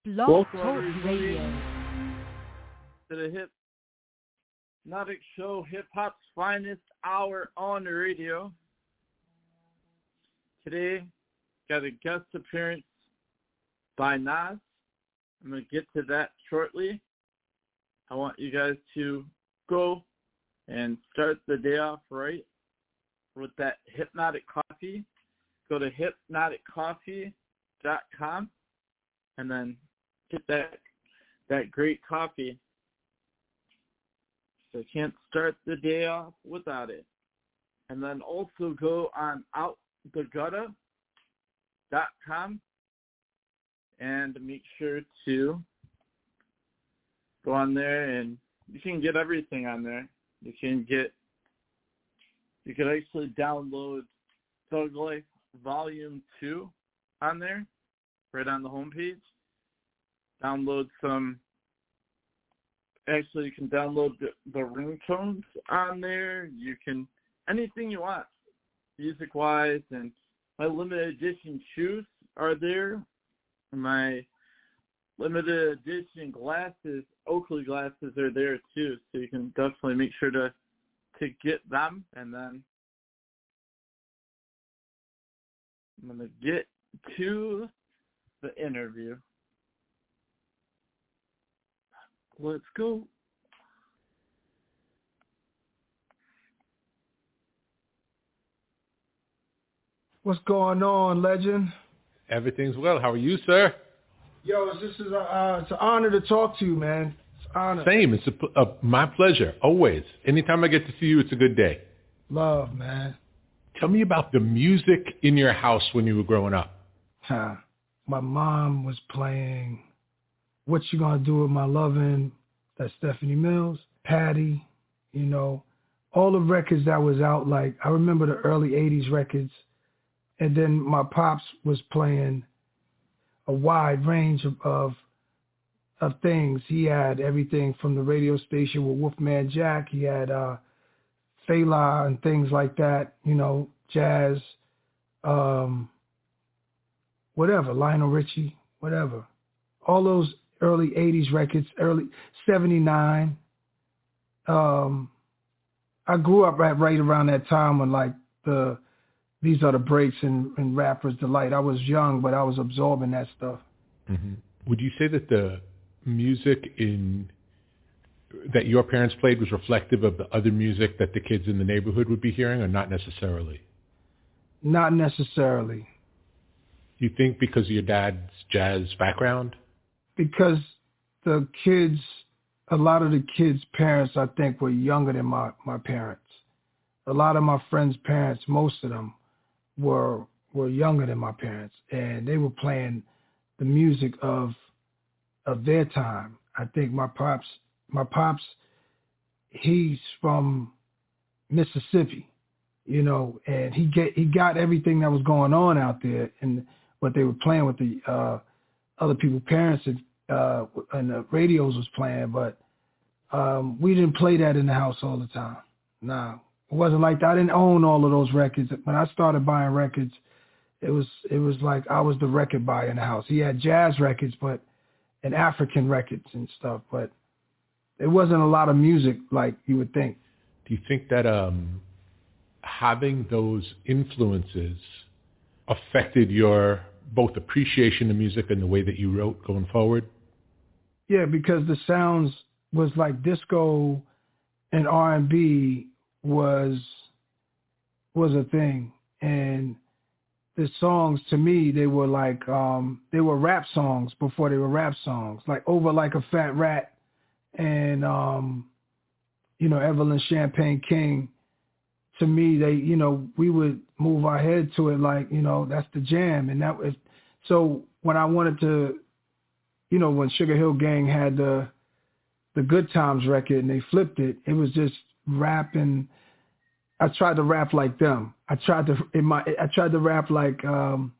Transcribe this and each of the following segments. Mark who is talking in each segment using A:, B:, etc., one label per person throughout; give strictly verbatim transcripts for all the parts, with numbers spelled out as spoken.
A: Blog Talk Radio.
B: To the Hypnotic Show, hip hop's finest hour on the radio. Today, got a guest appearance by Nas. I'm going to get to that shortly. I want you guys to go and start the day off right with that Hypnotic Coffee. Go to hypnotic coffee dot com and then get that that great coffee. So can't start the day off without it. And then also go on out the gutter dot com and make sure to go on there, and you can get everything on there. You can get, you can actually download Thug Life Volume two on there, right on the homepage. Download some, actually you can download the, the ringtones on there. You can, anything you want, music-wise, and my limited edition shoes are there. My limited edition glasses, Oakley glasses, are there too, so you can definitely make sure to, to get them. And then I'm going to get to the interview. Let's go.
C: What's going on, legend?
D: Everything's well. How are you, sir?
C: Yo, this is a, uh, it's an honor to talk to you, man. It's an honor.
D: Same. It's a, a, my pleasure, always. Anytime I get to see you, it's a good day.
C: Love, man.
D: Tell me about the music in your house when you were growing up.
C: Huh. My mom was playing What You Gonna Do With My Lovin', that's Stephanie Mills, Patty, you know, all the records that was out. Like, I remember the early eighties records. And then my pops was playing a wide range of, of of things. He had everything from the radio station with Wolfman Jack. He had uh, Fela and things like that, you know, jazz, um, whatever, Lionel Richie, whatever. All those early eighties records, early seventy-nine. Um, I grew up right, right around that time when, like, the These Are the Breaks and, and Rapper's Delight. I was young, but I was absorbing that stuff.
D: Mm-hmm. Would you say that the music in that your parents played was reflective of the other music that the kids in the neighborhood would be hearing, or not necessarily?
C: Not necessarily.
D: You think because of your dad's jazz background?
C: Because the kids, a lot of the kids' parents, I think, were younger than my, my parents. A lot of my friends' parents, most of them, were were younger than my parents, and they were playing the music of of their time. I think my pops, my pops, he's from Mississippi, you know, and he get he got everything that was going on out there and what they were playing with the uh, other people's parents and, uh, and the radios was playing, but um, we didn't play that in the house all the time. No. It wasn't like that. I didn't own all of those records. When I started buying records, it was it was like I was the record buyer in the house. He had jazz records, but and African records and stuff, but it wasn't a lot of music like you would think.
D: Do you think that um, having those influences affected your both appreciation of music and the way that you wrote going forward?
C: Yeah, because the sounds was like disco and R and B was was a thing, and the songs to me, they were like um they were rap songs before they were rap songs, like Over Like a Fat Rat and um you know Evelyn Champagne King. To me, they you know we would move our head to it like, you know that's the jam. And that was so when I wanted to, you know when Sugar Hill Gang had the the Good Times record and they flipped it, it was just rap, and I tried to rap like them. I tried to in my I tried to rap like um,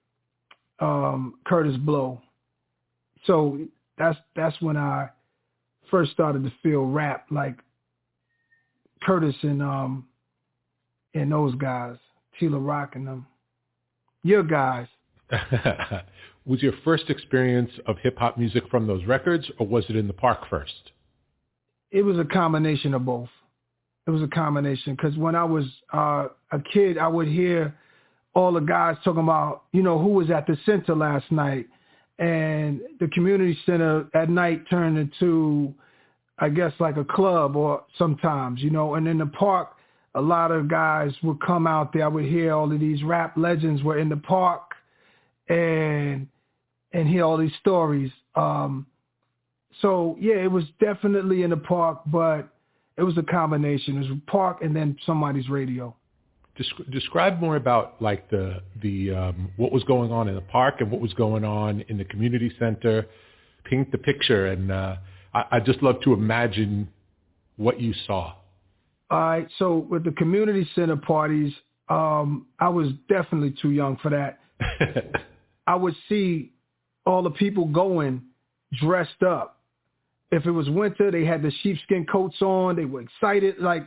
C: um, Curtis Blow. So that's that's when I first started to feel rap like Curtis and um and those guys, Tila Rock and them. Your guys.
D: Was your first experience of hip-hop music from those records, or was it in the park first?
C: It was a combination of both. It was a combination because when I was uh, a kid, I would hear all the guys talking about, you know, who was at the center last night. And the community center at night turned into, I guess, like a club or sometimes, you know. And in the park, a lot of guys would come out there. I would hear all of these rap legends were in the park and and hear all these stories. Um, so, yeah, it was definitely in the park, but it was a combination. It was a park and then somebody's radio.
D: Describe more about like the the um, what was going on in the park and what was going on in the community center. Paint the picture, and uh, I, I just love to imagine what you saw.
C: All right, so with the community center parties, um, I was definitely too young for that. I would see all the people going dressed up. If it was winter, they had the sheepskin coats on. They were excited, like.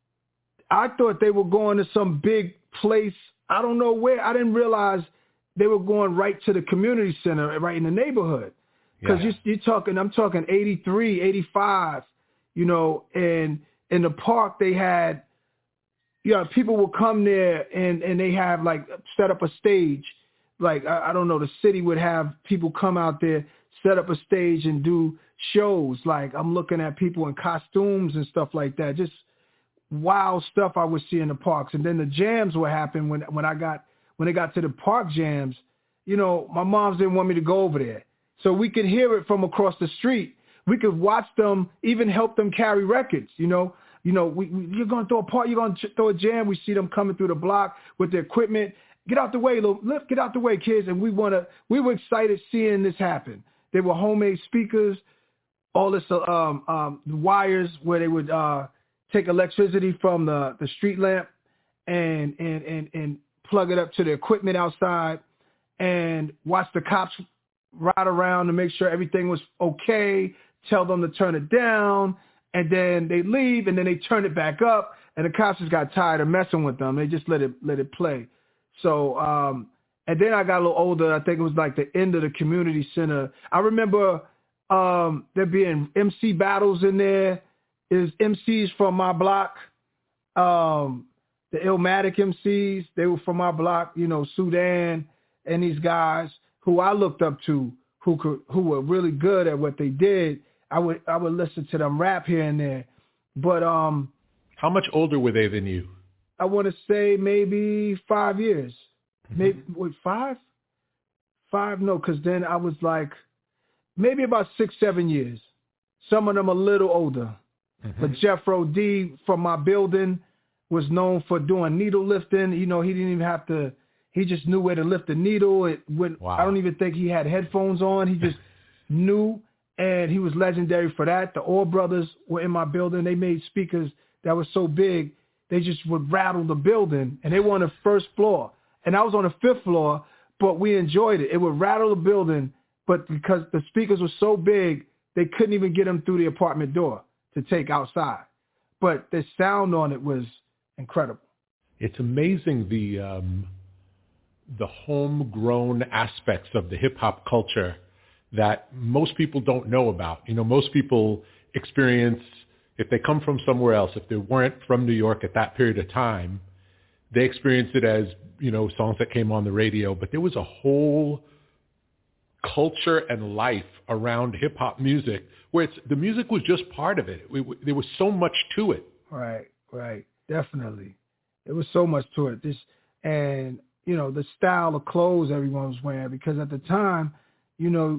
C: I thought they were going to some big place. I don't know where. I didn't realize they were going right to the community center, right in the neighborhood. Because yeah. you, you're talking, I'm talking eighty-three, eighty-five, you know, and in the park they had, you know, people would come there and, and they have like set up a stage. Like, I, I don't know, the city would have people come out there, set up a stage and do shows. Like I'm looking at people in costumes and stuff like that. Just wild stuff I would see in the parks. And then the jams would happen when when I got when it got to the park jams. You know, my moms didn't want me to go over there, so we could hear it from across the street. We could watch them, even help them carry records. You know, you know, we, we you're gonna throw a part, you're gonna throw a jam. We see them coming through the block with their equipment. Get out the way, little, lift, get out the way, kids. And we wanna, we were excited seeing this happen. They were homemade speakers, all this um, um, wires where they would. Uh, take electricity from the, the street lamp and, and, and, and plug it up to the equipment outside and watch the cops ride around to make sure everything was okay, tell them to turn it down, and then they leave, and then they turn it back up, and the cops just got tired of messing with them. They just let it let it play. So, um, and then I got a little older. I think it was like the end of the community center. I remember um, there being M C battles in there. Is M Cs from my block, um, the Illmatic M Cs. They were from my block, you know, Sudan and these guys who I looked up to, who could, who were really good at what they did. I would, I would listen to them rap here and there. But um,
D: how much older were they than you?
C: I want to say maybe five years. Mm-hmm. Maybe wait, five, five? No, because then I was like maybe about six, seven years. Some of them a little older. Mm-hmm. But Jeffro D from my building was known for doing needle lifting. You know, he didn't even have to, he just knew where to lift the needle. It went, wow. I don't even think he had headphones on. He just knew, and he was legendary for that. The Orr brothers were in my building. They made speakers that were so big, they just would rattle the building, and they were on the first floor. And I was on the fifth floor, but we enjoyed it. It would rattle the building, but because the speakers were so big, they couldn't even get them through the apartment door to take outside. But the sound on it was incredible.
D: It's amazing the um, the homegrown aspects of the hip-hop culture that most people don't know about. You know, most people experience, if they come from somewhere else, if they weren't from New York at that period of time, they experienced it as, you know, songs that came on the radio. But there was a whole culture and life around hip-hop music where it's, the music was just part of it. We, we, there was so much to it.
C: Right, right. Definitely. There was so much to it. This, and, you know, the style of clothes everyone was wearing, because at the time, you know,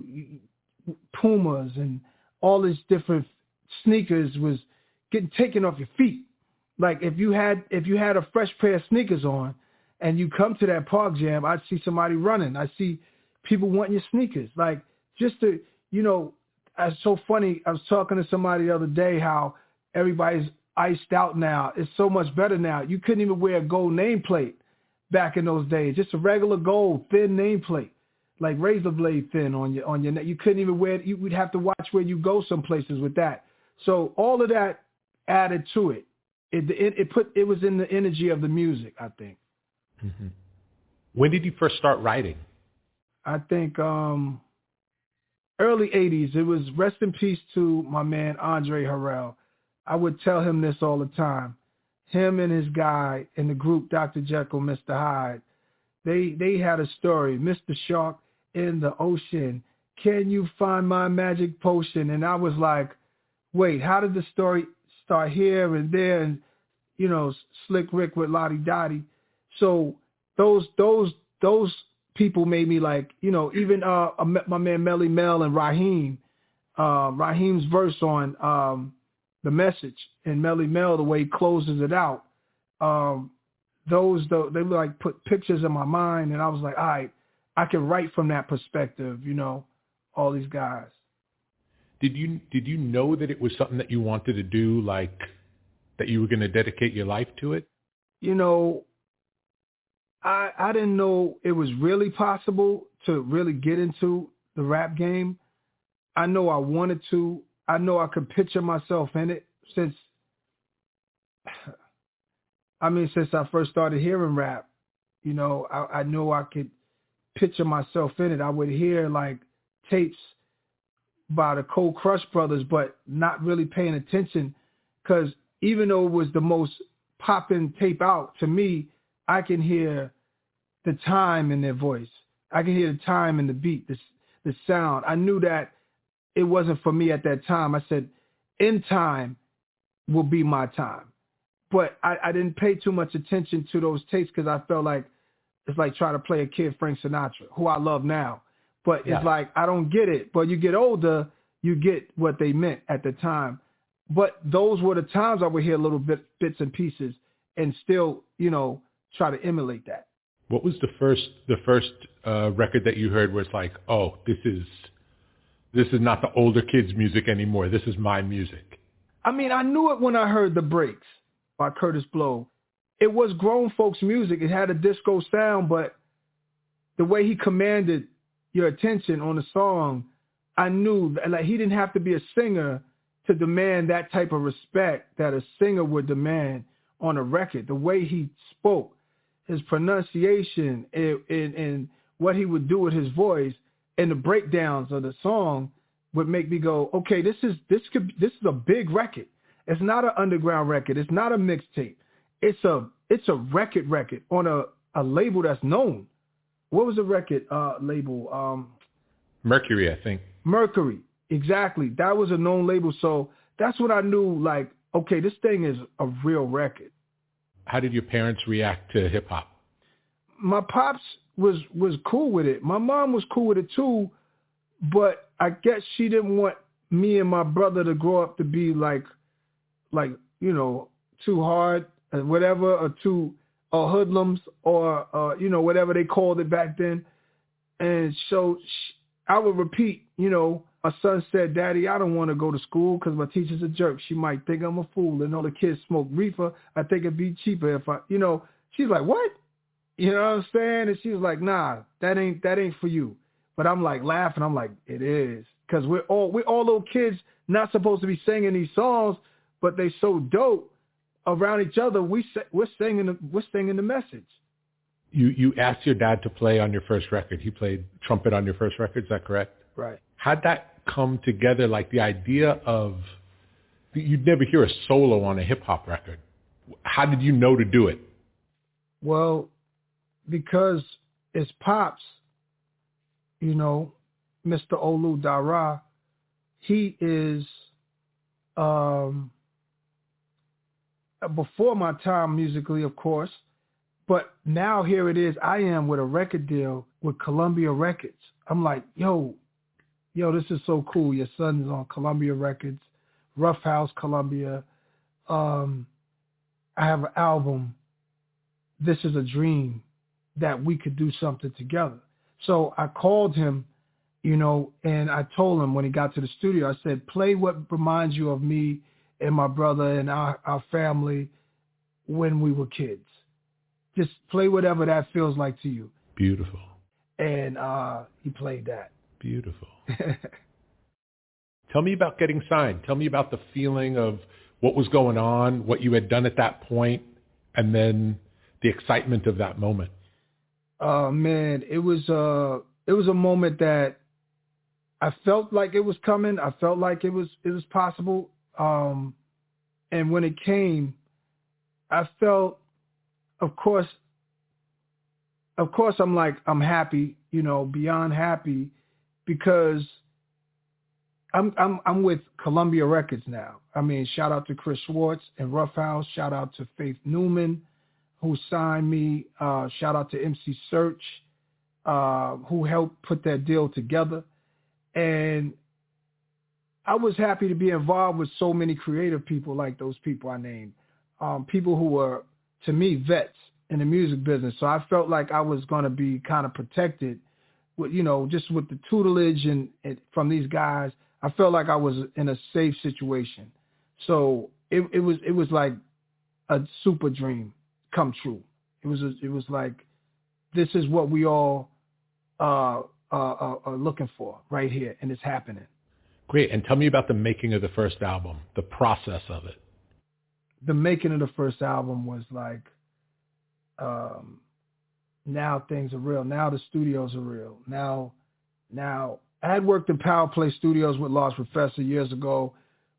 C: Pumas and all these different sneakers was getting taken off your feet. Like if you had, if you had a fresh pair of sneakers on and you come to that park jam, I'd see somebody running. I see people wanting your sneakers. Like just to, you know, it's so funny. I was talking to somebody the other day how everybody's iced out now. It's so much better now. You couldn't even wear a gold nameplate back in those days. Just a regular gold thin nameplate, like razor blade thin on your on your neck. You couldn't even wear it. You would have to watch where you go some places with that. So all of that added to it. It it, it put it was in the energy of the music, I think.
D: Mm-hmm. When did you first start writing?
C: I think um, early eighties, it was rest in peace to my man Andre Harrell. I would tell him this all the time. Him and his guy in the group Doctor Jekyll, Mister Hyde, they they had a story. Mister Shark in the ocean, can you find my magic potion? And I was like, wait, how did the story start here and there? And, you know, Slick Rick with Lottie Dottie. So those those those people made me like, you know, even uh, my man Melly Mel and Raheem, uh, Raheem's verse on um, The Message and Melly Mel, the way he closes it out. Um, those, they like put pictures in my mind, and I was like, all right, I can write from that perspective, you know, all these guys.
D: Did you did you know that it was something that you wanted to do, like that you were going to dedicate your life to it?
C: You know, I I didn't know it was really possible to really get into the rap game. I know I wanted to. I know I could picture myself in it since, I mean, since I first started hearing rap. You know, I, I knew I could picture myself in it. I would hear like tapes by the Cold Crush brothers, but not really paying attention, because even though it was the most popping tape out, to me, I can hear the time in their voice. I can hear the time in the beat, the, the sound. I knew that it wasn't for me at that time. I said, in time will be my time. But I, I didn't pay too much attention to those tapes because I felt like it's like trying to play a kid Frank Sinatra, who I love now. But yeah. It's like, I don't get it. But you get older, you get what they meant at the time. But those were the times I would hear little bit, bits and pieces and still, you know, try to emulate that.
D: What was the first the first uh, record that you heard where it's like, oh, this is this is not the older kids' music anymore. This is my music?
C: I mean, I knew it when I heard The Breaks by Curtis Blow. It was grown folks' music. It had a disco sound, but the way he commanded your attention on the song, I knew that, like, he didn't have to be a singer to demand that type of respect that a singer would demand on a record. The way he spoke, his pronunciation, and, and, and what he would do with his voice, and the breakdowns of the song would make me go, okay, this is this could this is a big record. It's not an underground record. It's not a mixtape. It's a it's a record record on a, a label that's known. What was the record uh, label? Um,
D: Mercury, I think.
C: Mercury, exactly. That was a known label. So that's what I knew, like, okay, this thing is a real record.
D: How did your parents react to hip hop?
C: My pops was was cool with it. My mom was cool with it too, but I guess she didn't want me and my brother to grow up to be like, like you know, too hard or whatever, or too or hoodlums, or uh, you know, whatever they called it back then. And so she, I would repeat, you know, my son said, "Daddy, I don't want to go to school because my teacher's a jerk. She might think I'm a fool, and all the kids smoke reefer. I think it'd be cheaper if I, you know." She's like, "What?" You know what I'm saying? And she was like, "Nah, that ain't that ain't for you." But I'm like laughing. I'm like, it is, because we're all we're all little kids, not supposed to be singing these songs, but they so dope around each other. We we're singing the, we're singing the message.
D: You you asked your dad to play on your first record. He played trumpet on your first record. Is that correct?
C: Right.
D: How'd that come together? Like the idea of, you'd never hear a solo on a hip hop record. How did you know to do it?
C: Well, because it's Pops, you know, Mister Olu Dara, he is, um, before my time musically, of course, but now here it is, I am with a record deal with Columbia Records. I'm like, yo, yo, this is so cool. Your son is on Columbia Records, Rough House Columbia. Um, I have an album. This is a dream that we could do something together. So I called him, you know, and I told him when he got to the studio, I said, play what reminds you of me and my brother and our, our family when we were kids. Just play whatever that feels like to you.
D: Beautiful.
C: And uh, he played that.
D: Beautiful. Tell me about getting signed. Tell me about the feeling of what was going on, what you had done at that point, and then the excitement of that moment.
C: Uh, man, it was uh, it was a moment that I felt like it was coming. I felt like it was it was possible. Um, and when it came, I felt, of course, of course, I'm like, I'm happy, you know, beyond happy, because I'm I'm I'm with Columbia Records now. I mean, shout out to Chris Schwartz and Rough House. Shout out to Faith Newman, who signed me. Uh, shout out to M C Search, uh, who helped put that deal together. And I was happy to be involved with so many creative people like those people I named, um, people who were, to me, vets in the music business. So I felt like I was going to be kind of protected with, you know, just with the tutelage and, and from these guys. I felt like I was in a safe situation. So it, it was it was like a super dream come true. It was a, it was like, this is what we all uh, uh, uh, are looking for right here, and it's happening.
D: Great. And tell me about the making of the first album, the process of it.
C: The making of the first album was like, um, now things are real. Now the studios are real. Now, now I had worked in Power Play Studios with Large Professor years ago.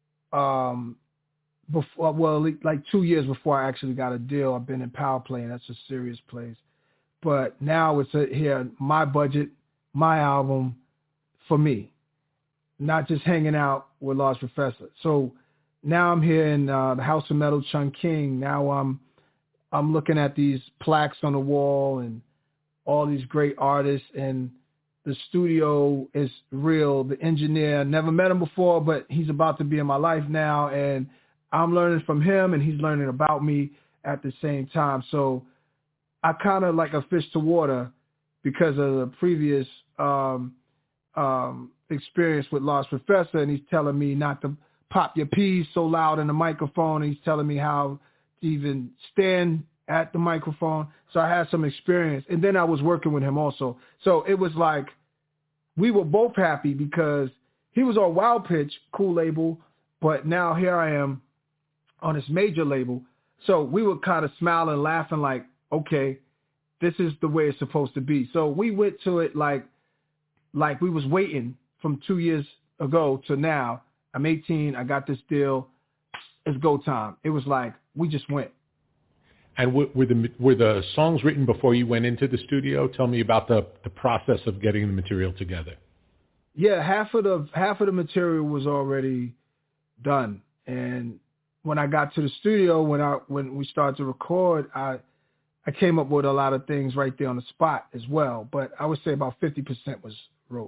C: Um, before, well, like two years before I actually got a deal, I've been in Power Play, and that's a serious place. But now it's a, here, my budget, my album, for me, not just hanging out with Large Professor. So now I'm here in uh, the House of Metal, Chungking. Now I'm I'm looking at these plaques on the wall and all these great artists, and the studio is real. The engineer, never met him before, but he's about to be in my life now, and I'm learning from him, and he's learning about me at the same time. So I kind of like a fish to water because of the previous um, um, experience with Large Professor, and he's telling me not to pop your peas so loud in the microphone. He's telling me how to even stand at the microphone. So I had some experience, and then I was working with him also. So it was like we were both happy because he was on Wild Pitch, cool label, but now here I am on this major label. So we were kind of smiling, laughing like, okay, this is the way it's supposed to be. So we went to it like like we was waiting from two years ago to now. I'm eighteen. I got this deal. It's go time. It was like we just went.
D: And were the were the songs written before you went into the studio? Tell me about the, the process of getting the material together.
C: Yeah, half of the half of the material was already done, and when I got to the studio, when I when we started to record, I I came up with a lot of things right there on the spot as well. But I would say about fifty percent was wrote.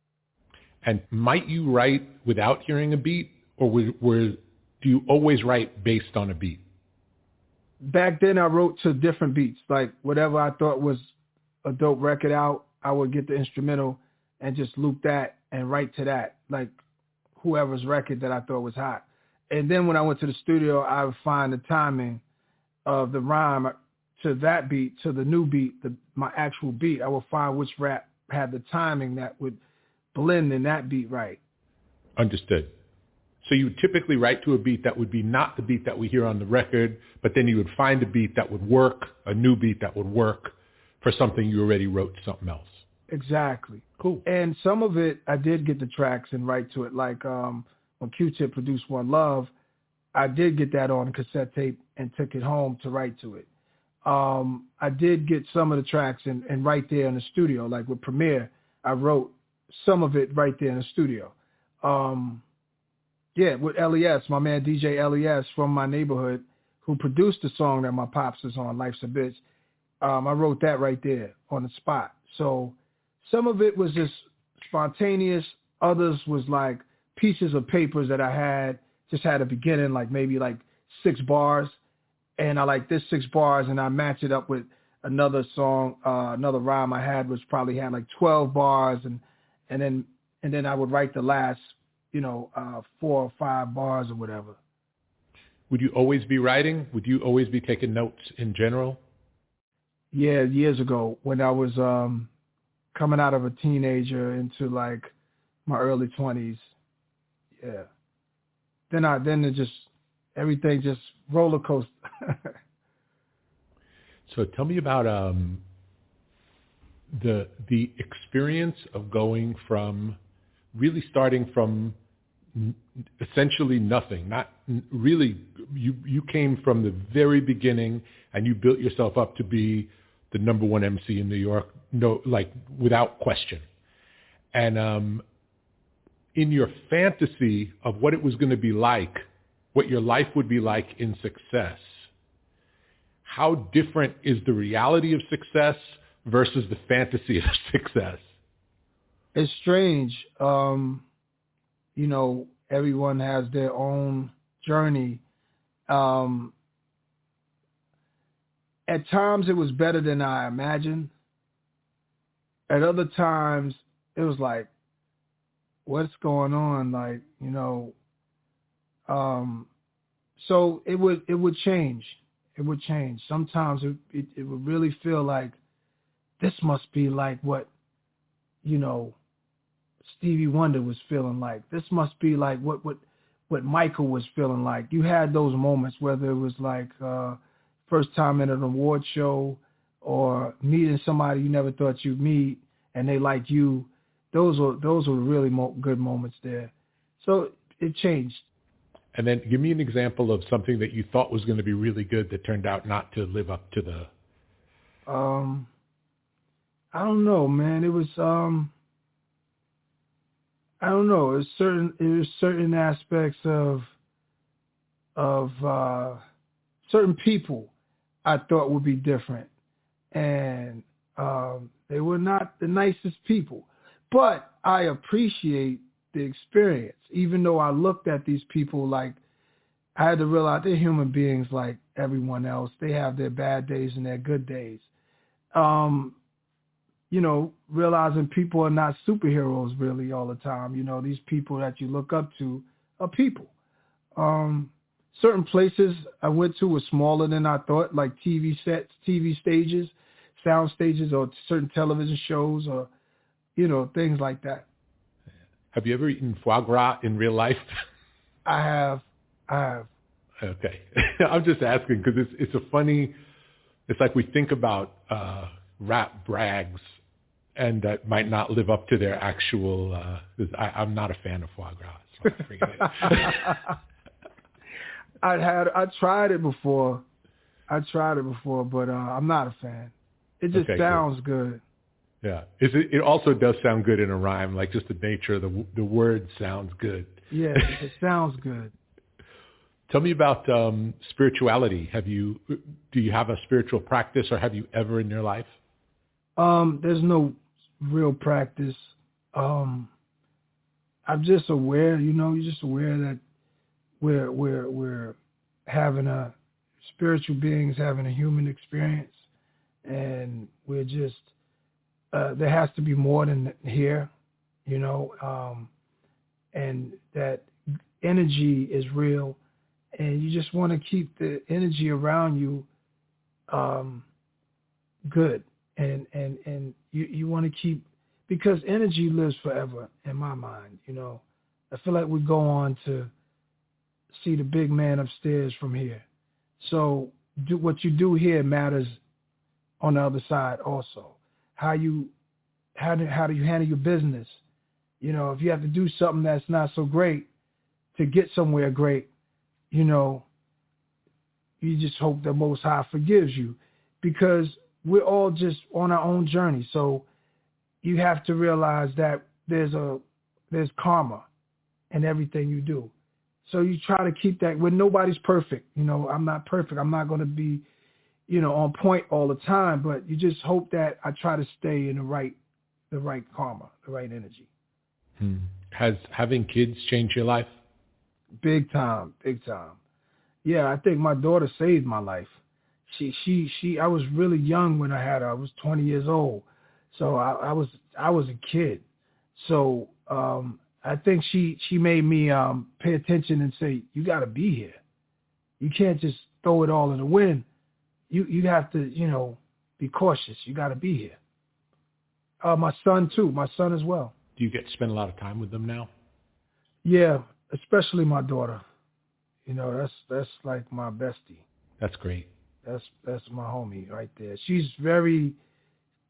D: And might you write without hearing a beat, or were, were do you always write based on a beat?
C: Back then, I wrote to different beats. Like whatever I thought was a dope record out, I would get the instrumental and just loop that and write to that, like whoever's record that I thought was hot. And then when I went to the studio, I would find the timing of the rhyme to that beat, to the new beat, the, my actual beat. I would find which rap had the timing that would blend in that beat right.
D: Understood. So you would typically write to a beat that would be not the beat that we hear on the record, but then you would find a beat that would work, a new beat that would work for something you already wrote to something else.
C: Exactly.
D: Cool.
C: And some of it, I did get the tracks and write to it. Like um, when Q-Tip produced One Love, I did get that on cassette tape and took it home to write to it. Um, I did get some of the tracks and, and right there in the studio. Like with Premier, I wrote some of it right there in the studio. Um, yeah, with L E S, my man D J L E S from my neighborhood, who produced the song that my pops is on, Life's a Bitch. Um, I wrote that right there on the spot. So some of it was just spontaneous. Others was like pieces of papers that I had, just had a beginning, like maybe like six bars. And I like this six bars, and I match it up with another song, uh, another rhyme I had, which probably had like twelve bars, and and then and then I would write the last, you know, uh, four or five bars or whatever.
D: Would you always be writing? Would you always be taking notes in general?
C: Yeah, years ago when I was um, coming out of a teenager into like my early twenties. Yeah. Then I then it just everything just roller coaster.
D: So tell me about um, the the experience of going from really starting from essentially nothing, not really, you, you came from the very beginning and you built yourself up to be the number one M C in New York, no, like without question. And um, in your fantasy of what it was going to be like, what your life would be like in success, how different is the reality of success versus the fantasy of success?
C: It's strange. Um, you know, everyone has their own journey. Um, at times it was better than I imagined. At other times it was like, what's going on? Like, you know, um, so it would, it would change. It would change. Sometimes it, it, it would really feel like this must be like what, you know, Stevie Wonder was feeling like. This must be like what, what, what Michael was feeling like. You had those moments, whether it was like uh, first time at an award show or meeting somebody you never thought you'd meet and they like you. Those were, those were really mo- good moments there. So it changed.
D: And then give me an example of something that you thought was going to be really good that turned out not to live up to the...
C: Um, I don't know, man. It was... Um, I don't know. It's certain. There's certain aspects of of uh, certain people I thought would be different, and um, they were not the nicest people. But I appreciate the experience, even though I looked at these people like I had to realize they're human beings like everyone else. They have their bad days and their good days. Um, you know, realizing people are not superheroes really all the time. You know, these people that you look up to are people. Um, certain places I went to were smaller than I thought, like T V sets, T V stages, sound stages, or certain television shows, or, you know, things like that.
D: Have you ever eaten foie gras in real life?
C: I have. I have.
D: Okay. I'm just asking because it's, it's a funny, it's like we think about uh, rap brags and that might not live up to their actual, uh, I, I'm not a fan of foie gras. So I forget it.
C: I had, I tried it before. I tried it before, but uh, I'm not a fan. It just
D: okay,
C: sounds good.
D: good. Yeah. Is it, it also does sound good in a rhyme, like just the nature of the, the word sounds good.
C: Yeah, it sounds good.
D: Tell me about um, spirituality. Have you, do you have a spiritual practice or have you ever in your life?
C: Um, there's no real practice. Um, I'm just aware, you know, you're just aware that we're, we're, we're having a spiritual beings having a human experience, and we're just, uh, there has to be more than here, you know, um, and that energy is real, and you just want to keep the energy around you um, good. And, and, and you, you want to keep, because energy lives forever in my mind, you know. I feel like we go on to see the big man upstairs from here. So do, what you do here matters on the other side also. How you, how do, how do you handle your business? You know, if you have to do something that's not so great to get somewhere great, you know, you just hope the Most High forgives you, because we're all just on our own journey. So you have to realize that there's a there's karma in everything you do. So you try to keep that. When nobody's perfect, you know, I'm not perfect. I'm not going to be, you know, on point all the time. But you just hope that I try to stay in the right the right karma, the right energy.
D: Hmm. Has having kids changed your life?
C: Big time, big time. Yeah, I think my daughter saved my life. She, she, she. I was really young when I had her. I was twenty years old, so I, I was, I was a kid. So um, I think she, she made me um, pay attention and say, "You got to be here. You can't just throw it all in the wind. You, you have to, you know, be cautious. You got to be here." Uh, my son too. My son as well.
D: Do you get to spend a lot of time with them now?
C: Yeah, especially my daughter. You know, that's that's like my bestie.
D: That's great.
C: That's that's my homie right there. She's very,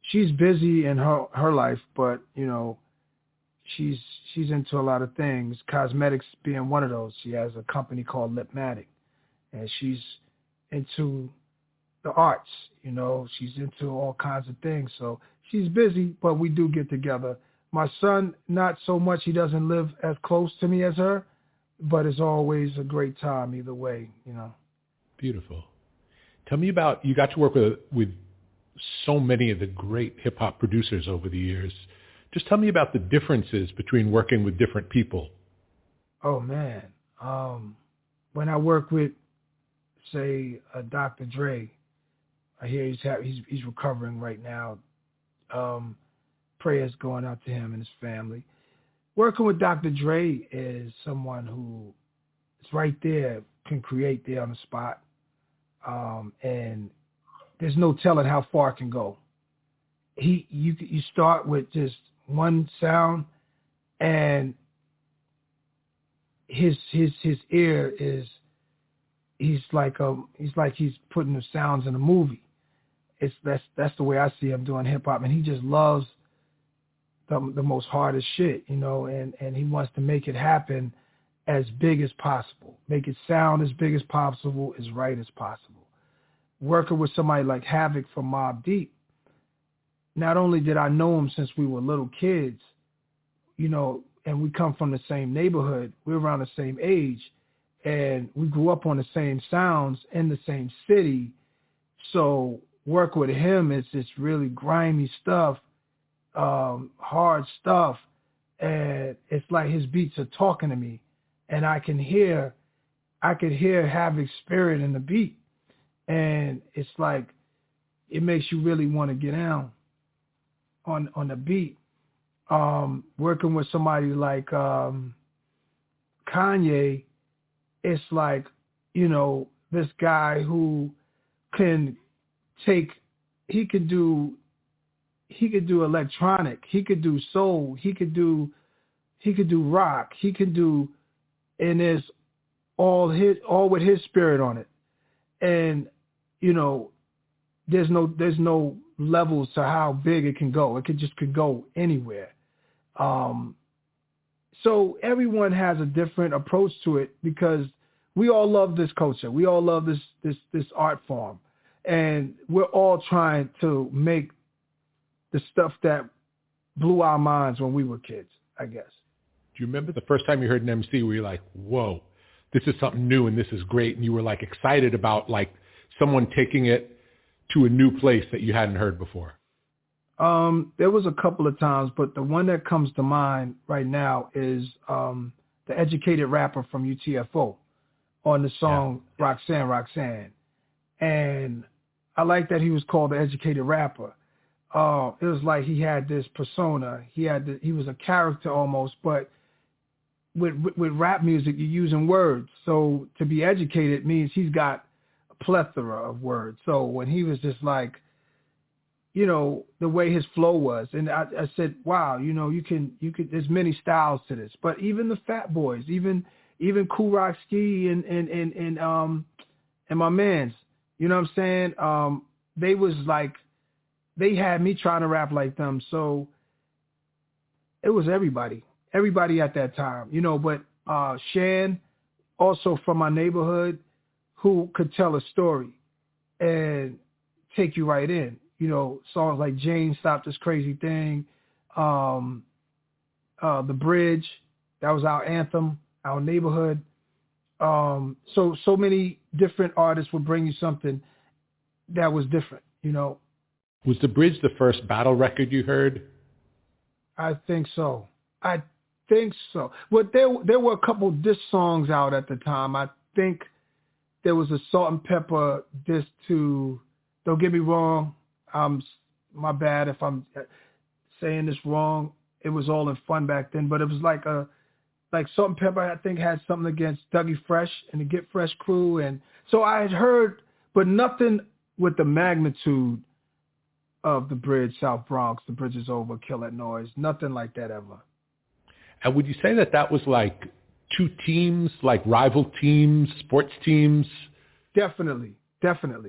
C: she's busy in her, her life, but, you know, she's she's into a lot of things, cosmetics being one of those. She has a company called Lipmatic, and she's into the arts, you know. She's into all kinds of things. So she's busy, but we do get together. My son, not so much. He doesn't live as close to me as her, but it's always a great time either way, you know.
D: Beautiful. Tell me about, you got to work with with so many of the great hip-hop producers over the years. Just tell me about the differences between working with different people.
C: Oh, man. Um, when I work with, say, uh, Doctor Dre, I hear he's, ha- he's he's recovering right now. Um, prayers going out to him and his family. Working with Doctor Dre is someone who is right there, can create there on the spot. Um, and there's no telling how far it can go. He, you, you start with just one sound, and his his his ear is, he's like a he's like he's putting the sounds in a movie. It's that's that's the way I see him doing hip hop, and he just loves the the most hardest shit, you know, and and he wants to make it happen as big as possible, make it sound as big as possible, as right as possible. Working with somebody like Havoc from Mobb Deep, not only did I know him since we were little kids, you know, and we come from the same neighborhood, we're around the same age, and we grew up on the same sounds in the same city. So work with him is just really grimy stuff, um, hard stuff, and it's like his beats are talking to me, and I can hear, I could hear Havoc's spirit in the beat. And it's like, it makes you really want to get down on on the beat. Um, working with somebody like um, Kanye, it's like, you know, this guy who can take, he could do, he could do electronic, he could do soul, he could do, he could do rock, he could do, and there's all his, all with his spirit on it. And you know, there's no there's no levels to how big it can go. It could just could go anywhere. Um, so everyone has a different approach to it because we all love this culture. We all love this this this art form, and we're all trying to make the stuff that blew our minds when we were kids, I guess.
D: Do you remember the first time you heard an M C where you're like, whoa, this is something new and this is great, and you were like excited about like someone taking it to a new place that you hadn't heard before?
C: Um, there was a couple of times, but the one that comes to mind right now is um, the Educated Rapper from U T F O on the song yeah. Roxanne, Roxanne. And I like that he was called the Educated Rapper. Uh, it was like he had this persona. He had the, he was a character almost, but with, with, with rap music, you're using words. So to be educated means he's got plethora of words. So when he was just like, you know, the way his flow was, and I, I said, wow, you know, you can, you could, there's many styles to this, but even the Fat Boys, even, even Kool Rock Ski and, and, and, and, um, and my mans, you know what I'm saying? Um, they was like, they had me trying to rap like them. So it was everybody, everybody at that time, you know, but, uh, Shan, also from my neighborhood, who could tell a story and take you right in. You know, songs like Jane Stop This Crazy Thing, um, uh, The Bridge, that was our anthem, our neighborhood. Um, so, so many different artists would bring you something that was different, you know.
D: Was The Bridge the first battle record you heard?
C: I think so. I think so. Well, there, there were a couple diss songs out at the time. I think there was a Salt and Pepper diss to, don't get me wrong, um, my bad if I'm saying this wrong. It was all in fun back then, but it was like a, like Salt and Pepper, I think, had something against Dougie Fresh and the Get Fresh crew. And so I had heard, but nothing with the magnitude of The Bridge, South Bronx, The Bridge Is Over, Kill That Noise, nothing like that ever.
D: And would you say that that was like two teams, like rival teams, sports teams?
C: Definitely, definitely.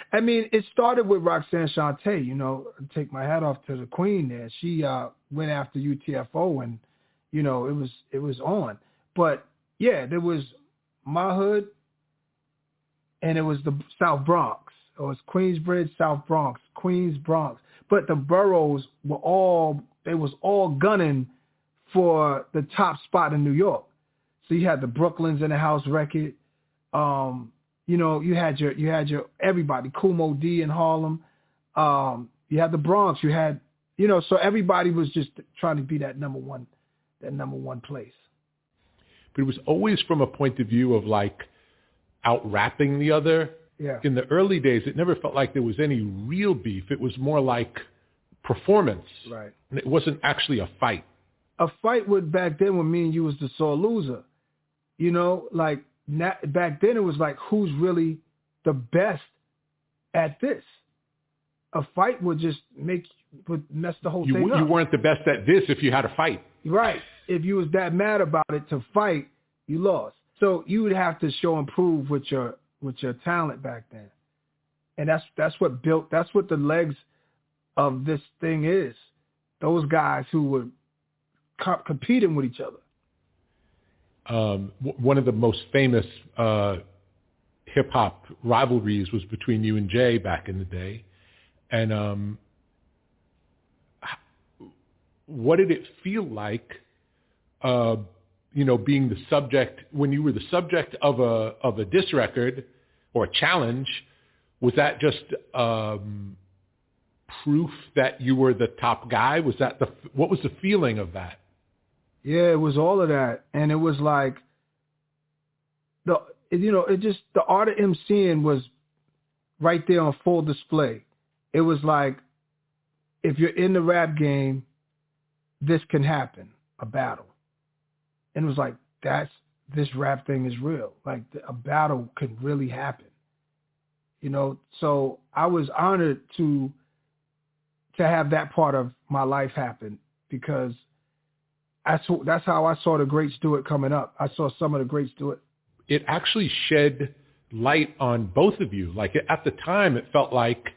C: I mean, it started with Roxanne Shante, you know, take my hat off to the queen there. She uh, went after U T F O and, you know, it was it was on. But, yeah, there was my hood and it was the South Bronx. It was Queensbridge, South Bronx, Queens, Bronx. But the boroughs were all, they was all gunning for the top spot in New York. So you had the Brooklyns in the house record. Um, you know, you had your, you had your, everybody, Kumo D in Harlem. Um, you had the Bronx. You had, you know, so everybody was just trying to be that number one, that number one place.
D: But it was always from a point of view of like out-rapping the other.
C: Yeah.
D: In the early days, it never felt like there was any real beef. It was more like performance.
C: Right.
D: And it wasn't actually a fight.
C: A fight would back then when me and you was the sore loser. You know, like not, back then it was like who's really the best at this. A fight would just make would mess the whole
D: you,
C: thing up.
D: You weren't the best at this if you had a fight.
C: Right. If you was that mad about it to fight, you lost. So you would have to show and prove with your with your talent back then. And that's that's what built that's what the legs of this thing is. Those guys who were co- competing with each other.
D: Um, w- one of the most famous uh, hip hop rivalries was between you and Jay back in the day. And um, what did it feel like, uh, you know, being the subject, when you were the subject of a of a diss record or a challenge? Was that just um, proof that you were the top guy? Was that the, what was the feeling of that?
C: Yeah, it was all of that. And it was like, the you know, it just, the art of emceeing was right there on full display. It was like, if you're in the rap game, this can happen, a battle. And it was like, that's, this rap thing is real. Like, a battle can really happen. You know, so I was honored to to have that part of my life happen, because that's, that's how I saw the greats do it coming up. I saw some of the greats do it.
D: It actually shed light on both of you. Like, at the time, it felt like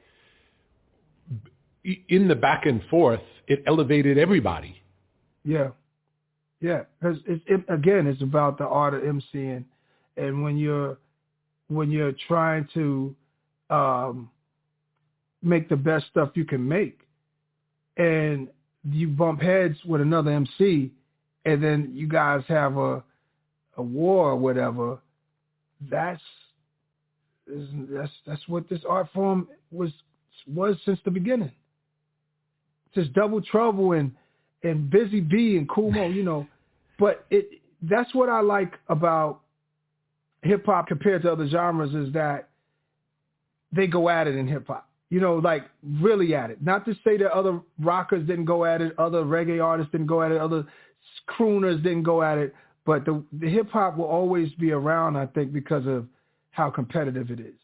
D: in the back and forth, it elevated everybody.
C: Yeah. Yeah. Because it, it, again, it's about the art of emceeing. And when you're, when you're trying to um, make the best stuff you can make, and you bump heads with another M C, and then you guys have a a war or whatever, that's that's that's what this art form was was since the beginning. Just Double Trouble and and Busy Bee and Kumo, you know. But it that's what I like about hip hop compared to other genres, is that they go at it in hip hop. You know, like really at it. Not to say that other rockers didn't go at it, other reggae artists didn't go at it, other crooners didn't go at it, but the, the hip hop will always be around, I think, because of how competitive it is.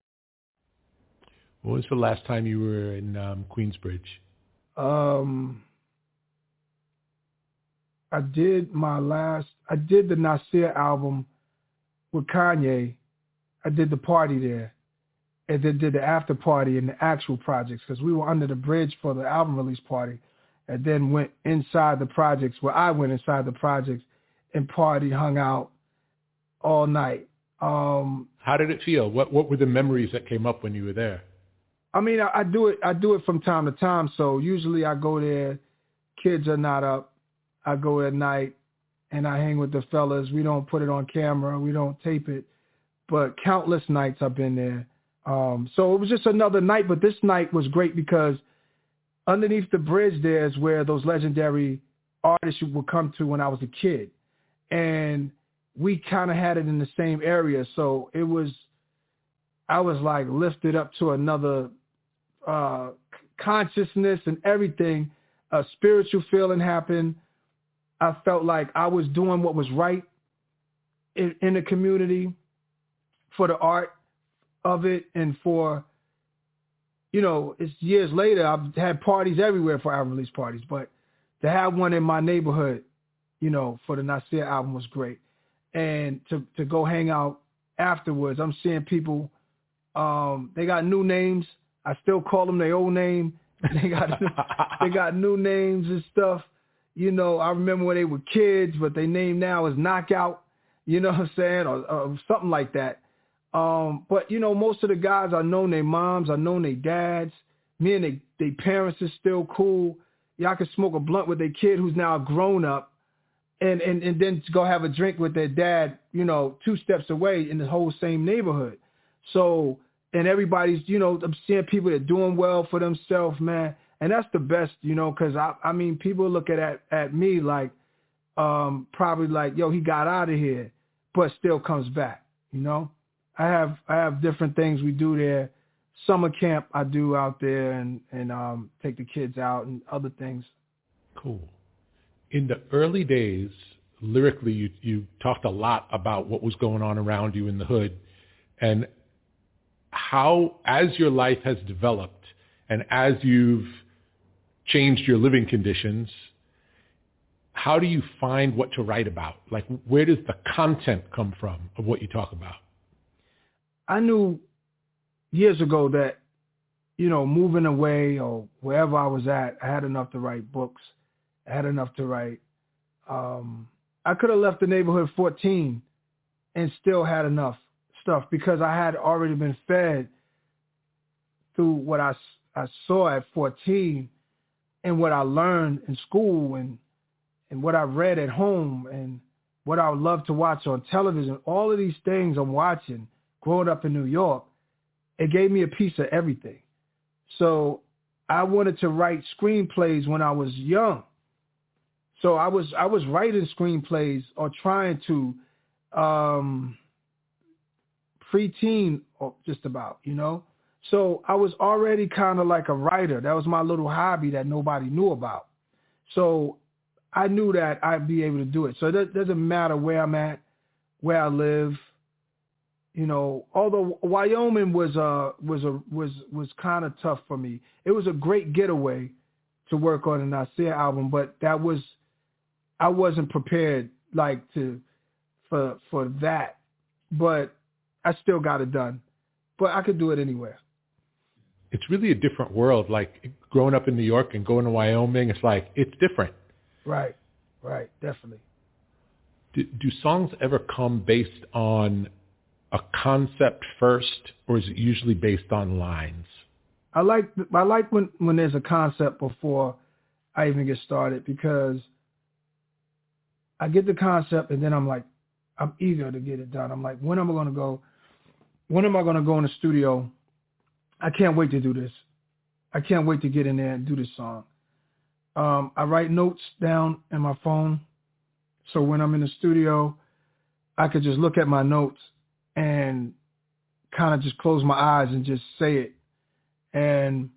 D: When was the last time you were in um, Queensbridge?
C: Um, I did my last, I did the Nasir album with Kanye. I did the party there. And then did the after party and the actual projects, because we were under the bridge for the album release party, and then went inside the projects, where I went inside the projects and party, hung out all night. Um,
D: How did it feel? What what were the memories that came up when you were there?
C: I mean, I, I do it. I do it from time to time. So usually I go there. Kids are not up. I go at night, and I hang with the fellas. We don't put it on camera. We don't tape it. But countless nights I've been there. Um, so it was just another night, but this night was great because underneath the bridge there is where those legendary artists would come to when I was a kid. And we kind of had it in the same area. So it was, I was like lifted up to another uh, consciousness and everything. A spiritual feeling happened. I felt like I was doing what was right in, in the community for the art of it, and for, you know, it's years later, I've had parties everywhere for album release parties, but to have one in my neighborhood, you know, for the Nasir album was great. And to, to go hang out afterwards, I'm seeing people Um, they got new names. I still call them their old name. They got they got new names and stuff. You know, I remember when they were kids, but their name now is Knockout. You know what I'm saying, or, or something like that. Um, but you know, most of the guys I know their moms, I know their dads. Me and they they parents is still cool. Y'all can smoke a blunt with their kid who's now a grown up, and and and then go have a drink with their dad. You know, two steps away in the whole same neighborhood. So. And everybody's, you know, I'm seeing people that are doing well for themselves, man. And that's the best, you know, because, I, I mean, people look at, at at me like, um, probably like, yo, he got out of here, but still comes back, you know. I have I have different things we do there. Summer camp I do out there and, and um, take the kids out and other things.
D: Cool. In the early days, lyrically, you, you talked a lot about what was going on around you in the hood. And how, as your life has developed and as you've changed your living conditions, how do you find what to write about? Like, where does the content come from of what you talk about?
C: I knew years ago that, you know, moving away or wherever I was at, I had enough to write books. I had enough to write. Um, I could have left the neighborhood fourteen and still had enough stuff because I had already been fed through what I, I saw at fourteen and what I learned in school and, and what I read at home and what I would love to watch on television. All of these things I'm watching growing up in New York, it gave me a piece of everything. So I wanted to write screenplays when I was young. So I was I was writing screenplays or trying to um, preteen or just about, you know. So I was already kind of like a writer. That was my little hobby that nobody knew about. So I knew that I'd be able to do it. So it doesn't matter where I'm at, where I live. You know, although Wyoming was uh was a was was kind of tough for me. It was a great getaway to work on an Nasir album, but that was I wasn't prepared like to for for that. But I still got it done. But I could do it anywhere.
D: It's really a different world. Like growing up in New York and going to Wyoming, it's like it's different.
C: Right, right, definitely.
D: Do, do songs ever come based on a concept first, or is it usually based on lines?
C: I like I like when, when there's a concept before I even get started because I get the concept and then I'm like, I'm eager to get it done. I'm like, when am I going to go? When am I going to go in the studio? I can't wait to do this. I can't wait to get in there and do this song. Um, I write notes down in my phone. So when I'm in the studio, I could just look at my notes and kind of just close my eyes and just say it. And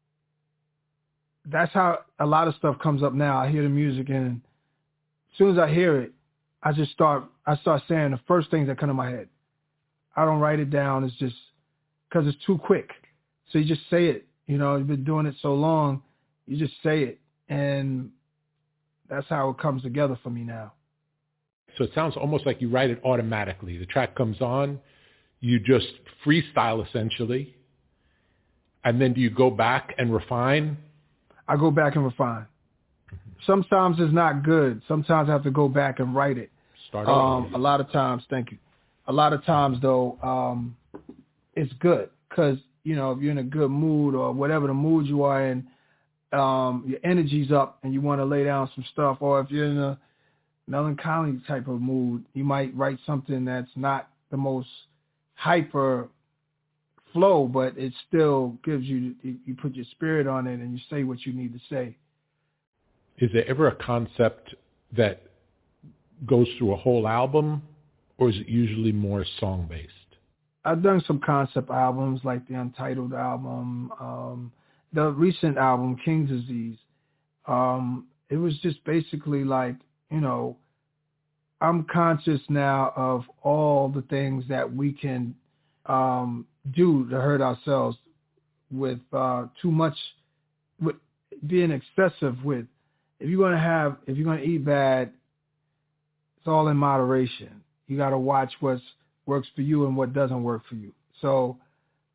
C: that's how a lot of stuff comes up now. I hear the music and as soon as I hear it, I just start, I start saying the first things that come to my head. I don't write it down. It's just because it's too quick. So you just say it. You know, you've been doing it so long, you just say it. And that's how it comes together for me now.
D: So it sounds almost like you write it automatically. The track comes on, you just freestyle essentially, and then do you go back and refine?
C: I go back and refine. Sometimes it's not good. Sometimes I have to go back and write it.
D: Start
C: um,
D: over.
C: A lot of times, thank you. A lot of times, though, um, it's good because, you know, if you're in a good mood or whatever the mood you are in, um, your energy's up and you want to lay down some stuff. Or if you're in a melancholy type of mood, you might write something that's not the most hyper flow, but it still gives you, you put your spirit on it and you say what you need to say.
D: Is there ever a concept that goes through a whole album, or is it usually more song-based?
C: I've done some concept albums like the Untitled album, um, the recent album, King's Disease. Um, it was just basically like, you know, I'm conscious now of all the things that we can um, do to hurt ourselves with uh, too much, with being excessive with. If you're going to have, if you're going to eat bad, it's all in moderation. You got to watch what works for you and what doesn't work for you. So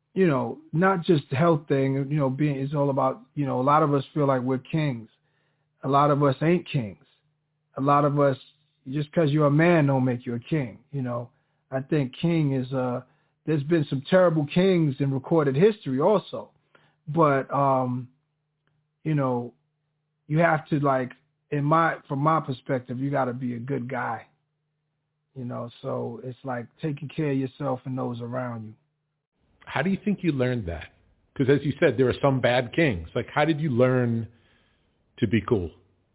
C: you know, not just the health thing, you know, being, it's all about, you know, a lot of us feel like we're kings. A lot of us ain't kings. A lot of us, just because you're a man don't make you a king, you know. I think king is, uh, there's been some terrible kings in recorded history also. But, um, you know, you have to, like, in my, from my perspective, you got to be a good guy, you know. So it's like taking care of yourself and those around you.
D: How do you think you learned that? Because as you said, there are some bad kings. Like, how did you learn to be cool?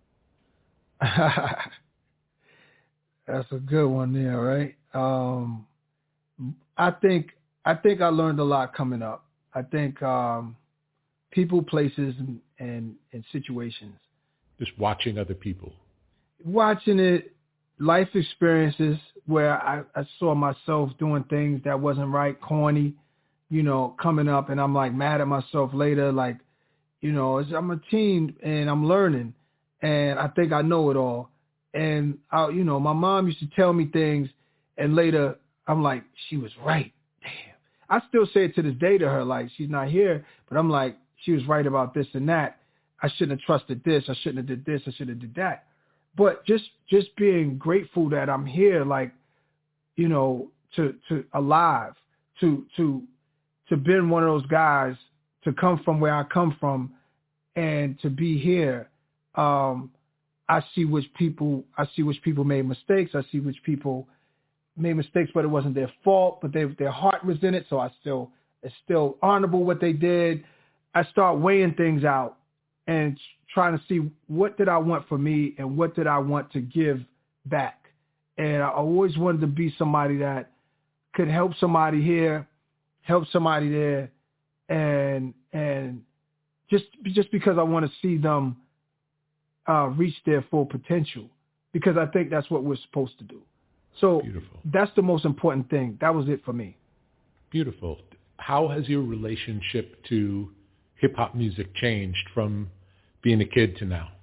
C: That's a good one there, right? Um, I think I think I learned a lot coming up. I think um, people, places, and, and, and situations.
D: Just watching other people.
C: Watching it, life experiences where I, I saw myself doing things that wasn't right, corny, you know, coming up, and I'm like mad at myself later, like, you know, I'm a teen and I'm learning, and I think I know it all. And, I, you know, my mom used to tell me things, and later I'm like, she was right. Damn. I still say it to this day to her, like, she's not here, but I'm like, she was right about this and that. I shouldn't have trusted this. I shouldn't have did this. I should have did that. But just just being grateful that I'm here, like, you know, to to alive, to to to been one of those guys, to come from where I come from, and to be here. Um, I see which people I see which people made mistakes. I see which people made mistakes, but it wasn't their fault, but they, their heart was in it. So I still it's still honorable what they did. I start weighing things out and trying to see what did I want for me and what did I want to give back. And I always wanted to be somebody that could help somebody here, help somebody there, and and just just because I want to see them uh, reach their full potential, because I think that's what we're supposed to do. So Beautiful. That's the most important thing. That was it for me.
D: Beautiful. How has your relationship to hip-hop music changed from being a kid to now?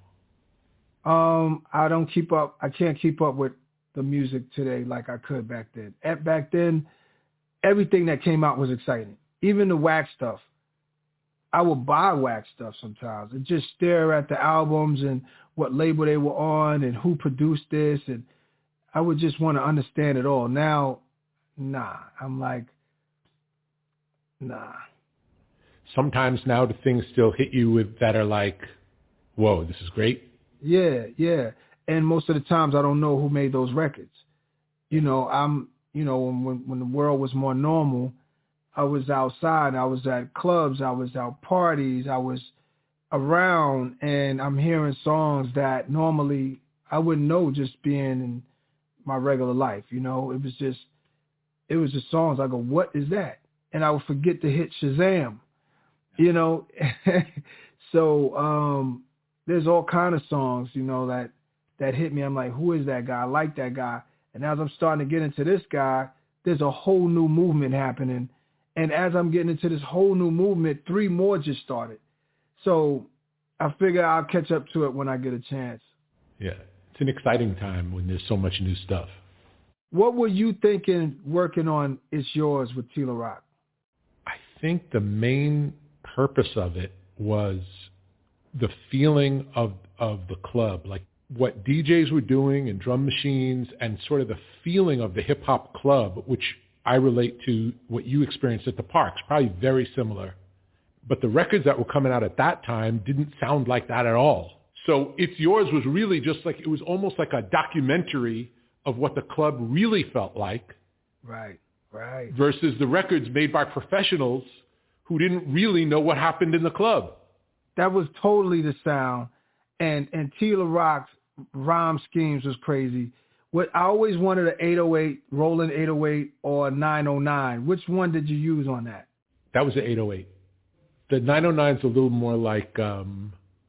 C: Um, I don't keep up. I can't keep up with the music today like I could back then. At, back then, everything that came out was exciting. Even the wax stuff. I would buy wax stuff sometimes and just stare at the albums and what label they were on and who produced this, and I would just want to understand it all. Now, nah. I'm like, nah.
D: Sometimes now do things still hit you with that are like, whoa, this is great?
C: Yeah, yeah. And most of the times I don't know who made those records. You know, I'm, you know, when when the world was more normal, I was outside, I was at clubs, I was at parties, I was around, and I'm hearing songs that normally I wouldn't know just being in my regular life. You know, it was just, it was just songs. I go, what is that? And I would forget to hit Shazam, you know. So um, there's all kind of songs, you know, that, that hit me. I'm like, who is that guy? I like that guy. And as I'm starting to get into this guy, there's a whole new movement happening. And as I'm getting into this whole new movement, three more just started. So I figure I'll catch up to it when I get a chance.
D: Yeah. It's an exciting time when there's so much new stuff.
C: What were you thinking working on It's Yours with Tila Rock?
D: I think the main purpose of it was the feeling of, of the club, like what D Js were doing and drum machines and sort of the feeling of the hip-hop club, which I relate to what you experienced at the Parks, probably very similar. But the records that were coming out at that time didn't sound like that at all. So It's Yours was really just like, it was almost like a documentary of what the club really felt like.
C: Right, right.
D: Versus the records made by professionals who didn't really know what happened in the club.
C: That was totally the sound. And and Tila Rock's rhyme schemes was crazy. What I always wanted an eight oh eight, Roland eight oh eight or a nine oh nine. Which one did you use on that?
D: That was the eight oh eight. The nine oh nine is a little more like um,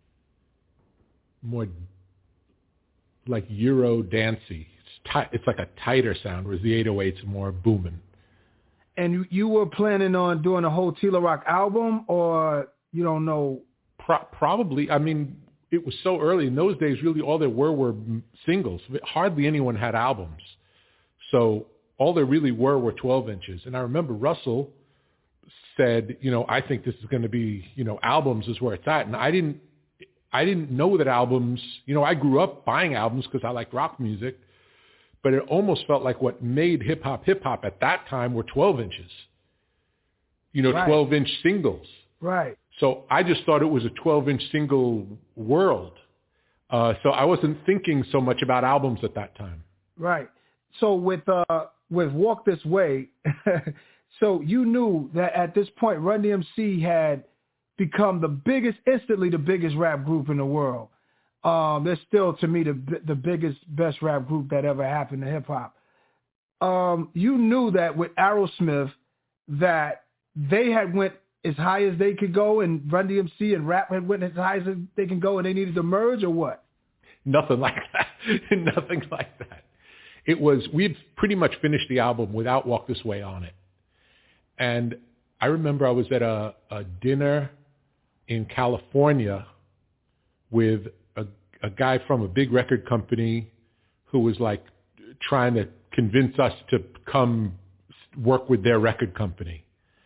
D: more like Euro dancey. It's, tight, it's like a tighter sound, whereas the eight oh eight's more booming.
C: And you were planning on doing a whole Tila Rock album, or you don't know?
D: Pro- probably. I mean, it was so early. In those days, really all there were were singles. Hardly anyone had albums. So all there really were were twelve inches. And I remember Russell said, you know, I think this is going to be, you know, albums is where it's at. And I didn't, I didn't know that albums, you know, I grew up buying albums because I liked rock music, but it almost felt like what made hip hop hip hop at that time were twelve inches, you know,
C: right.
D: twelve inch singles.
C: Right.
D: So I just thought it was a twelve inch single world. Uh, so I wasn't thinking so much about albums at that time.
C: Right. So with, uh, with Walk This Way, so you knew that at this point, Run D M C had become the biggest, instantly the biggest rap group in the world. Um, they're still, to me, the the biggest, best rap group that ever happened to hip-hop. Um, you knew that with Aerosmith that they had went as high as they could go, and Run D M C and rap had went as high as they can go, and they needed to merge, or what?
D: Nothing like that. Nothing like that. It was, we had pretty much finished the album without Walk This Way on it. And I remember I was at a, a dinner in California with a, a guy from a big record company who was like trying to convince us to come work with their record company.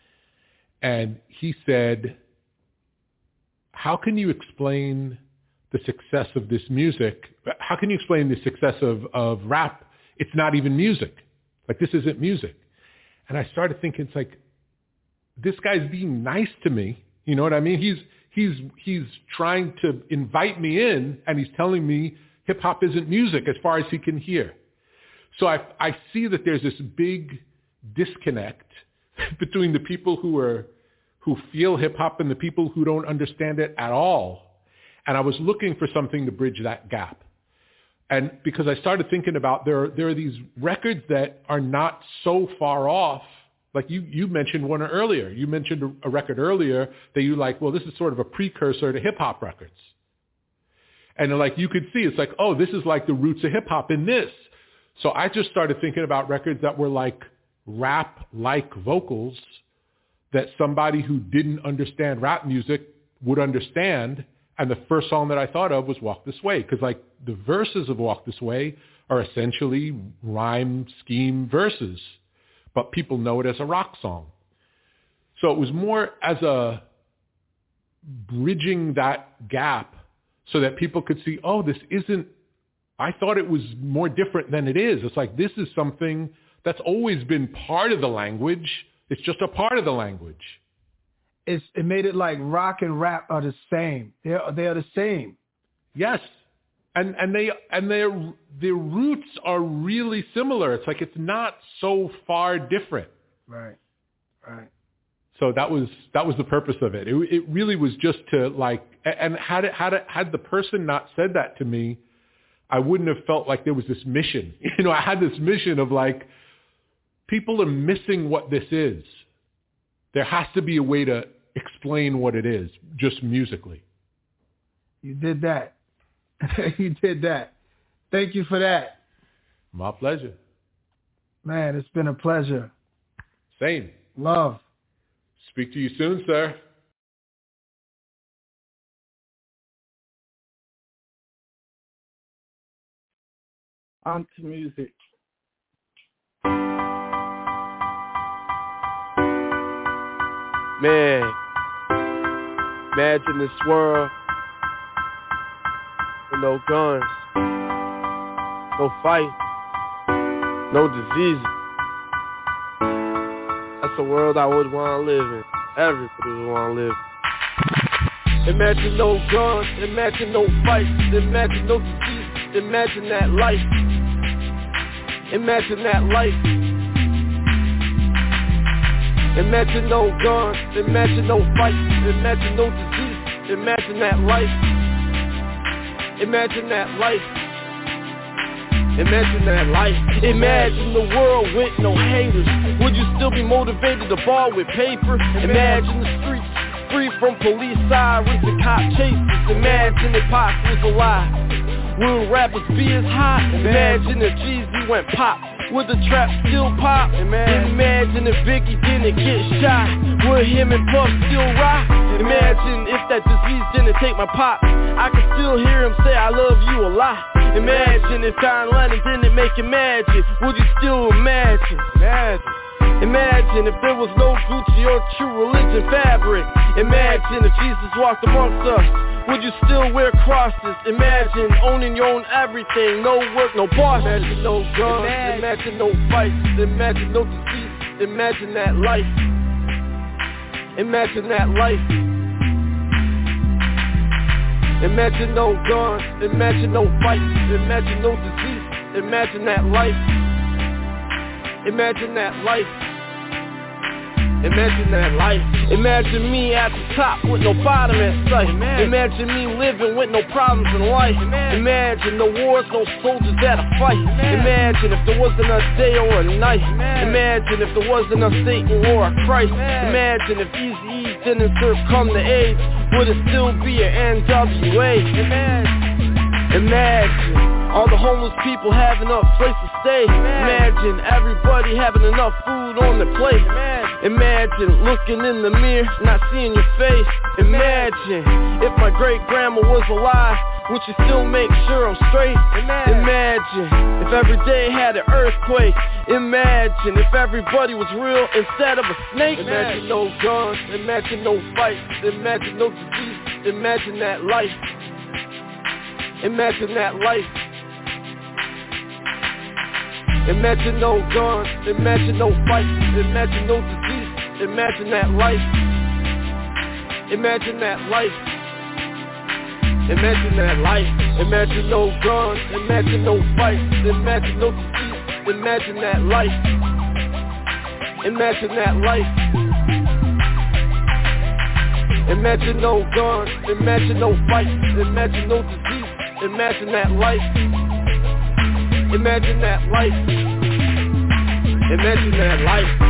D: And he said, how can you explain the success of this music? How can you explain the success of, of rap? It's not even music. Like, this isn't music. And I started thinking, it's like, this guy's being nice to me. You know what I mean? He's he's he's trying to invite me in, and he's telling me hip hop isn't music as far as he can hear. So I I see that there's this big disconnect between the people who are who feel hip hop and the people who don't understand it at all. And I was looking for something to bridge that gap. And because I started thinking about there there are these records that are not so far off. Like you, you mentioned one earlier. You mentioned a, a record earlier that you like, well, this is sort of a precursor to hip-hop records. And like you could see, it's like, oh, this is like the roots of hip-hop in this. So I just started thinking about records that were like rap-like vocals that somebody who didn't understand rap music would understand. And the first song that I thought of was Walk This Way, because like the verses of Walk This Way are essentially rhyme scheme verses, but people know it as a rock song. So it was more as a bridging that gap so that people could see, oh, this isn't, I thought it was more different than it is. It's like, this is something that's always been part of the language. It's just a part of the language.
C: It's, it made it like rock and rap are the same. They're, they are the same.
D: Yes. And and they and their their roots are really similar. It's like it's not so far different.
C: Right, right.
D: So that was that was the purpose of it. It, it really was just to like. And had it had it had the person not said that to me, I wouldn't have felt like there was this mission. You know, I had this mission of like, people are missing what this is. There has to be a way to explain what it is, just musically.
C: You did that. You did that. Thank you for that.
D: My pleasure.
C: Man, it's been a pleasure.
D: Same.
C: Love.
D: Speak to you soon, sir.
B: On to music.
A: Man, imagine this world with no guns, no fight, no disease. That's a world I would want to live in. Everybody would want to live. Imagine no guns, imagine no fights, imagine no disease, imagine that life. Imagine that life. Imagine no guns, imagine no fights, imagine no disease, imagine that life. Imagine that life. Imagine that life. Imagine the world with no haters. Would you still be motivated to ball with paper? Imagine the streets free from police sirens and cop chases. Imagine if Pac was alive. Will rappers be as hot? Imagine if Jeezy went pop. Would the trap still pop? Imagine if Biggie didn't get shot. Would him and Puff still rock? Imagine if that disease didn't take my pop. I can still hear him say I love you a lot. Imagine if John Lennon didn't make it magic. Would you still imagine? Imagine. Imagine if there was no Gucci or True Religion fabric. Imagine if Jesus walked amongst us, would you still wear crosses? Imagine owning your own everything, no work, no boss. Imagine no guns, imagine, imagine no fights, imagine no disease, imagine that life. Imagine that life. Imagine no guns, imagine no fights, imagine no disease, imagine that life. Imagine that life. Imagine that life. Imagine me at the top with no bottom in sight. Imagine me living with no problems in life. Imagine no wars, no soldiers at a fight. Imagine if there wasn't a day or a night. Imagine if there wasn't a Satan or a Christ. Imagine if Eazy-E didn't succumb to AIDS, would it still be an N W A? Imagine all the homeless people having enough place to stay. Imagine everybody having enough food on their plate. Imagine looking in the mirror, not seeing your face. Imagine if my great-grandma was alive, would she still make sure I'm straight? Imagine if every day had an earthquake. Imagine if everybody was real instead of a snake. Imagine no guns, imagine no fights, imagine no disease, imagine that life. Imagine that life. Imagine no guns, imagine no fights, imagine no disease, imagine that life. Imagine that life. Imagine that life. Imagine no guns, imagine no fights, imagine no disease, imagine that life. Imagine that life. Imagine no guns, imagine no fights, imagine no disease, imagine that life. Imagine that life. Imagine that life.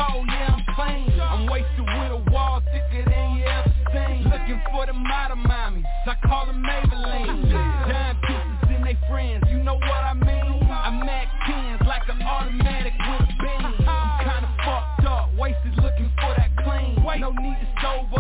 E: I'm wasted with a wall thicker than you ever seen. Looking for the model mommy,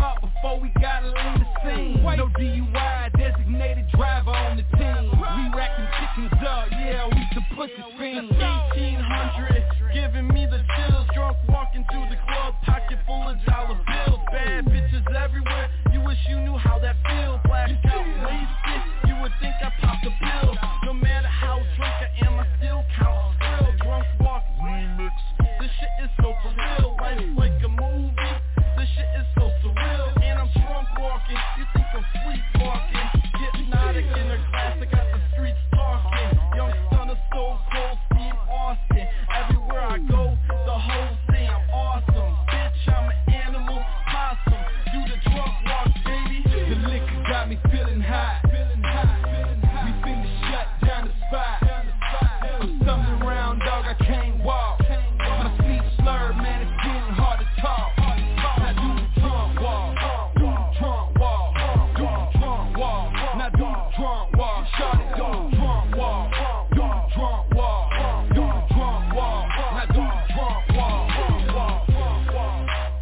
E: up before we gotta leave the scene. No D U I, designated driver on the team. We racking chickens up, yeah, we some pussy fiends.
A: eighteen hundred, giving me the chills. Drunk walking through the club, pocket full of dollar bills. Bad bitches everywhere, you wish you knew how that feels. Blacked out, wasted, you would think I popped a pill. No matter how drunk I am, I still count skrill. Drunk walk, remix, this shit is so for real. Life's like a movie, this shit is so surreal. And I'm drunk walking, you think I'm sleepwalking. Hypnotic in a class, I got the streets talking. Young son of Soul Cold, Steve Austin. Everywhere I go, the whole thing, I'm awesome. Bitch, I'm an animal, possum. Do the drunk walk, baby.
E: The liquor got me feeling high. We finna shut down the spot. I'm stumbling around, dog, I can't walk. My speech slurred, man, it's getting hard to talk. Now do the drunk walk, do the drunk walk, do the drunk walk. Now do the drunk walk, shawty, do the drunk walk, do the drunk walk, do the drunk walk. Now do the drunk walk, walk, walk, walk.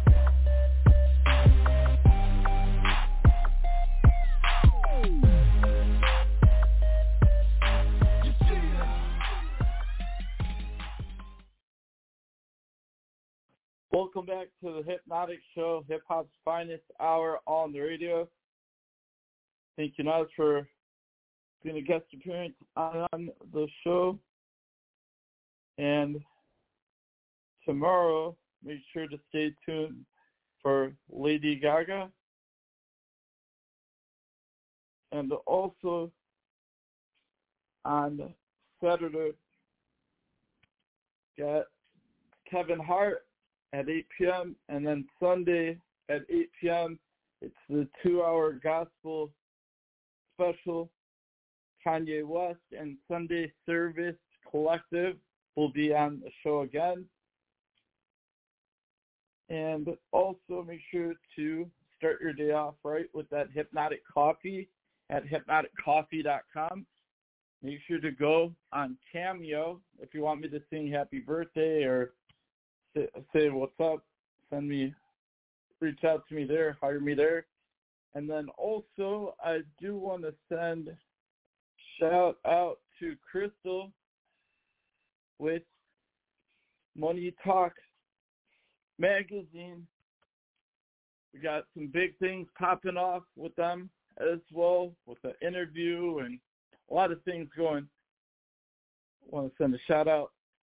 B: Welcome back to the Hypnotic Show, Hip Hop's finest hour on the radio. Thank you, Nas, for being a guest appearance on the show. And tomorrow, make sure to stay tuned for Lady Gaga. And also on Saturday, got Kevin Hart at eight p.m. and then Sunday at eight p.m. it's the two-hour gospel special. Kanye West and Sunday Service Collective will be on the show again. And also make sure to start your day off right with that Hypnotic Coffee at hypnotic coffee dot com. Make sure to go on Cameo if you want me to sing happy birthday or say, say what's up. Send me, reach out to me there, hire me there. And then also, I do want to send shout out to Crystal with Money Talk magazine. We got some big things popping off with them as well, with the interview and a lot of things going. I want to send a shout out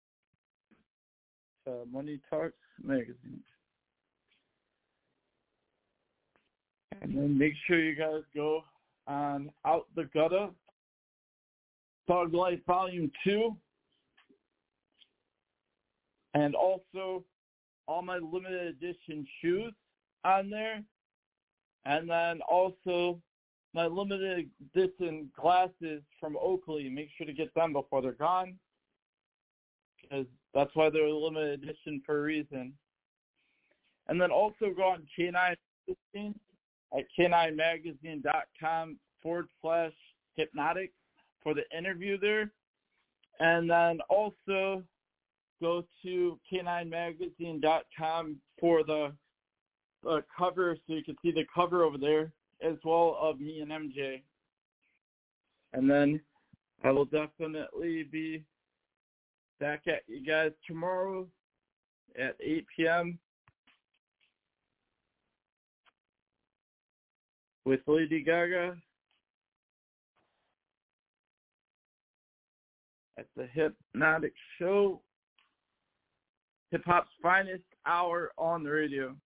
B: to Money Talks magazine. And then make sure you guys go on Out the Gutter, Thug Life Volume two. And also all my limited edition shoes on there. And then also my limited edition glasses from Oakley. Make sure to get them before they're gone, because that's why they're a limited edition for a reason. And then also go on K nine Magazine at K nine magazine dot com forward slash hypnotic for the interview there. And then also go to K nine magazine dot com for the, the cover, so you can see the cover over there as well of me and M J. And then I will definitely be back at you guys tomorrow at eight p.m. with Lady Gaga at the Hypnotic Show, hip-hop's finest hour on the radio.